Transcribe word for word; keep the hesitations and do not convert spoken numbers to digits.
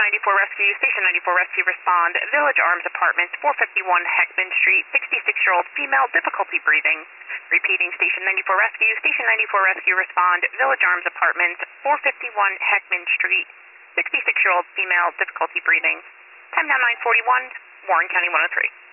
ninety-four Rescue, Station ninety-four Rescue, respond. Village Arms Apartments, four fifty-one Heckman Street, sixty-six-year-old female, difficulty breathing. Repeating, Station ninety-four Rescue, Station ninety-four Rescue, respond. Village Arms Apartments, four fifty-one Heckman Street, sixty-six-year-old female, difficulty breathing. Time now nine forty-one, Warren County one oh three.